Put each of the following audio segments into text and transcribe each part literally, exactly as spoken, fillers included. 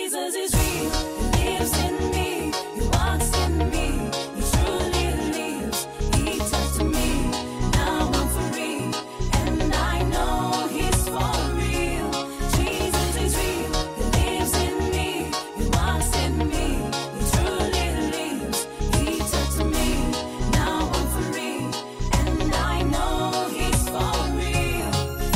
Jesus is real. He lives in me. He walks in me. He truly lives. He touched me. Now I'm free. And I know he's for real. Jesus is real. He lives in me. He walks in me. He truly lives. He touched me. Now I'm free. And I know he's for real.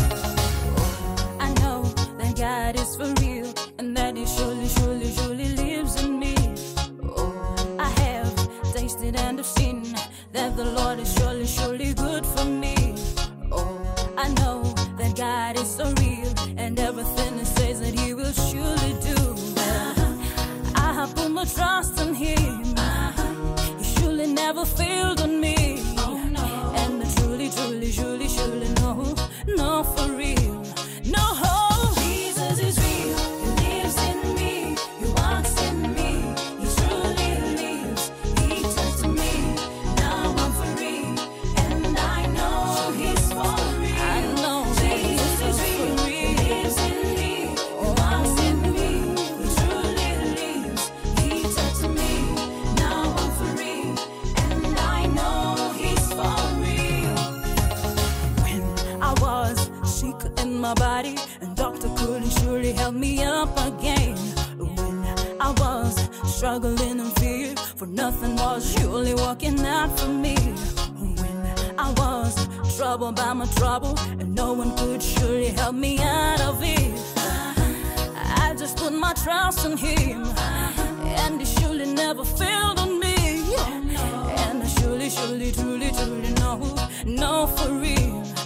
I know that God is for real. And that he surely, surely, surely lives in me. Oh, I have tasted and have seen that the Lord is surely, surely good for me. Oh, I know that God is so real, and everything he says that he will surely do. I have put my trust in him. He surely never failed on me. And I truly, truly, surely, surely know, know for real. No, Jesus is real. He lives in me. He walks in me. He truly lives. He touched me. Now I'm free. And I know he's for real. I know Jesus is real. He lives in me. He walks in me. He truly lives. He touched me. Now I'm free. And I know he's for real. When I was sick in my body, and doctor couldn't surely help me up again. When I was struggling in fear, for nothing was surely working out for me. When I was troubled by my trouble, and no one could surely help me out of it. I just put my trust in him, and he surely never failed on me. And I surely, surely, truly, truly know, know for real.